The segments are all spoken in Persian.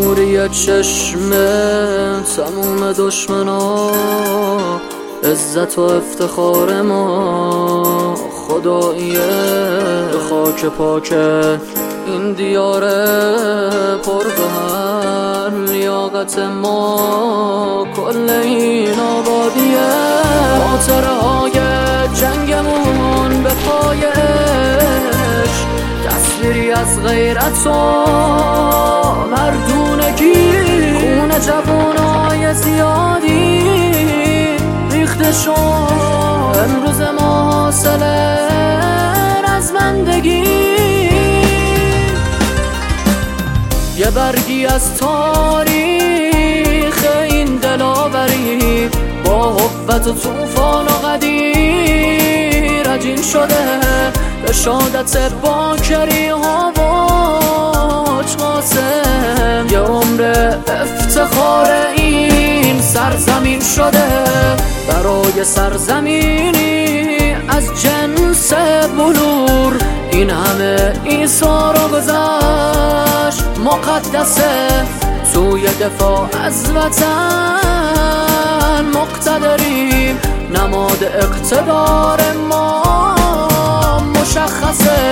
نوری چشم تموم دشمنا، عزت و افتخار ما خداییه. به خاک پاک این دیاره پر بهر لیاقت ما کل این آبادیه. خاطره های جنگمون به پایش، تصویری از غیرت و مردونگی. خون جوانای زیادی ریخته شد، امروز ما حاصل رزمندگی. یه برگی از تاریخ این دلاوری با قوت و طوفان و غدیر عجین شده. به شهادت باکری ها و قاسم، یه عمر افتخار این سرزمین شده. برای سرزمینی از جنس بلور این همه ایثار و گذشت مقدسه. توی دفاع از وطن مقتدریم، نماد اقتدار ما مشخصه.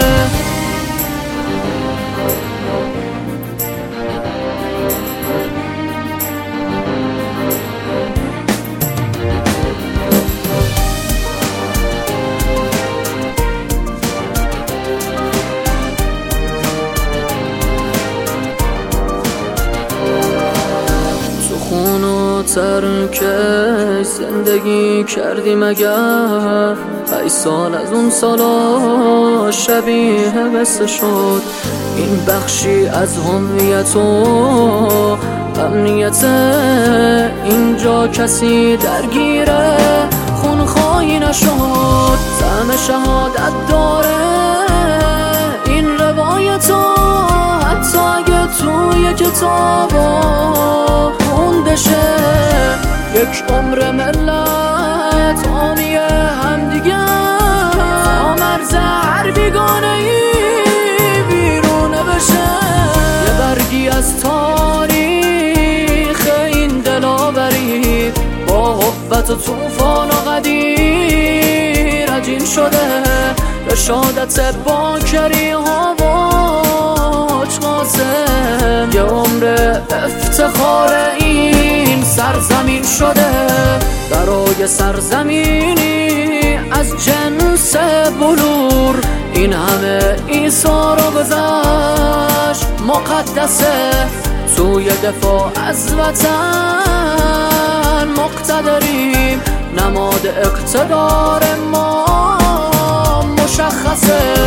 ترکش زندگی کردیم اگر 8 سال از اون سالا شبیه قصه شد. این بخشی از هویت و امنیت اینجا کسی درگیره خونخواهی نشد. طعم شهادت داره این روایت ها، حتی اگه توی کتابا خونده شه. یک عمر ملت حامی همدیگه، تا مرز هر بیگانه ای بیرونه بشه. یه برگی از تاریخ این دلاوری با قوت و طوفان و غدیر عجین شده. به شهادت باکری ها و قاسم، یه عمر افتخار این سرزمین شده. برای سرزمینی از جنس بلور این همه ایثار و گذشت مقدسه. توی دفاع از وطن مقتدریم، نماد اقتدار ما مشخصه.